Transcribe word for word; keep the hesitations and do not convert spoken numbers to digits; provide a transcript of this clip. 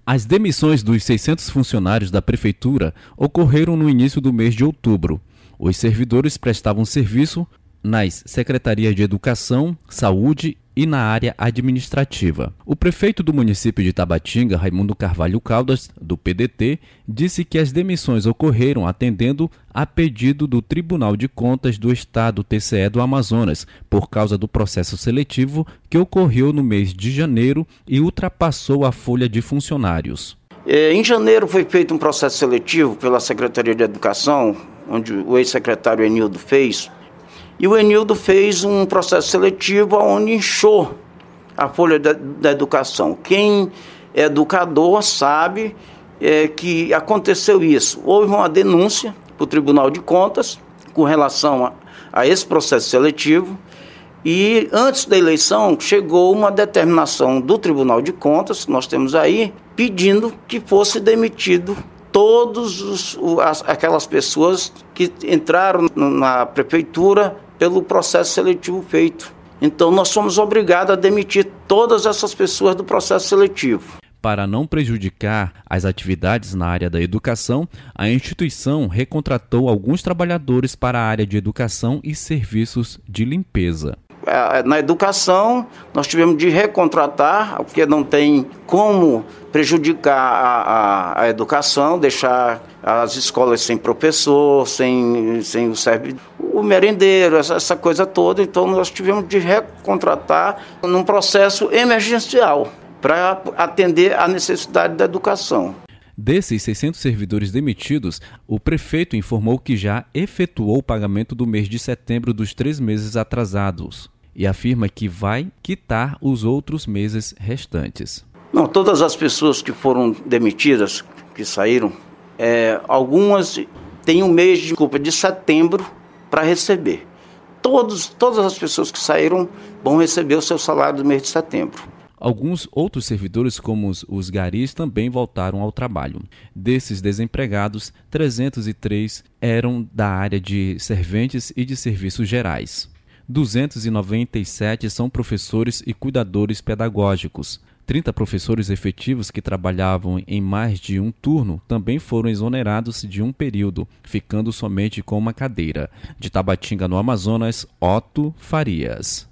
As demissões dos seiscentos funcionários da Prefeitura ocorreram no início do mês de outubro. Os servidores prestavam serviço nas Secretarias de Educação, Saúde e na área administrativa. O prefeito do município de Tabatinga, Raimundo Carvalho Caldas, do P D T, disse que as demissões ocorreram atendendo a pedido do Tribunal de Contas do Estado, T C E do Amazonas, por causa do processo seletivo que ocorreu no mês de janeiro e ultrapassou a folha de funcionários. Em janeiro foi feito um processo seletivo pela Secretaria de Educação, onde o ex-secretário Enildo fez. E o Enildo fez um processo seletivo onde inchou a folha da, da educação. Quem é educador sabe é, que aconteceu isso. Houve uma denúncia para o Tribunal de Contas com relação a, a esse processo seletivo. E antes da eleição chegou uma determinação do Tribunal de Contas, que nós temos aí, pedindo que fosse demitido todas aquelas pessoas que entraram na prefeitura pelo processo seletivo feito. Então nós somos obrigados a demitir todas essas pessoas do processo seletivo. Para não prejudicar as atividades na área da educação, a instituição recontratou alguns trabalhadores para a área de educação e serviços de limpeza. Na educação, nós tivemos de recontratar, porque não tem como prejudicar a, a, a educação, deixar as escolas sem professor, sem, sem o servidor, o merendeiro, essa, essa coisa toda. Então, nós tivemos de recontratar num processo emergencial para atender à necessidade da educação. Desses seiscentos servidores demitidos, o prefeito informou que já efetuou o pagamento do mês de setembro dos três meses atrasados e afirma que vai quitar os outros meses restantes. Não, todas as pessoas que foram demitidas, que saíram, é, algumas têm um mês de, culpa, de setembro para receber. Todos, todas as pessoas que saíram vão receber o seu salário do mês de setembro. Alguns outros servidores, como os, os garis, também voltaram ao trabalho. Desses desempregados, trezentos e três eram da área de serventes e de serviços gerais. duzentos e noventa e sete são professores e cuidadores pedagógicos. trinta professores efetivos que trabalhavam em mais de um turno também foram exonerados de um período, ficando somente com uma cadeira. De Tabatinga, no Amazonas, Otto Farias.